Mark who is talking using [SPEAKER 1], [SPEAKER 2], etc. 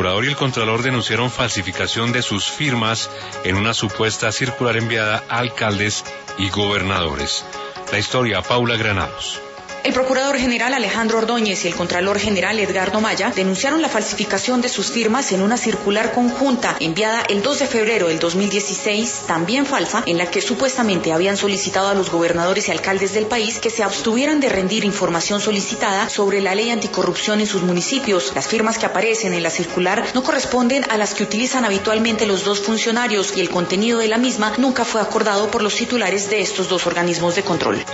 [SPEAKER 1] procurador y el contralor denunciaron falsificación de sus firmas en una supuesta circular enviada a alcaldes y gobernadores. La historia, Paula Granados.
[SPEAKER 2] El procurador general Alejandro Ordóñez y el contralor general Edgardo Maya denunciaron la falsificación de sus firmas en una circular conjunta enviada el 2 de febrero del 2016, también falsa, en la que supuestamente habían solicitado a los gobernadores y alcaldes del país que se abstuvieran de rendir información solicitada sobre la ley anticorrupción en sus municipios. Las firmas que aparecen en la circular no corresponden a las que utilizan habitualmente los dos funcionarios y el contenido de la misma nunca fue acordado por los titulares de estos dos organismos de control.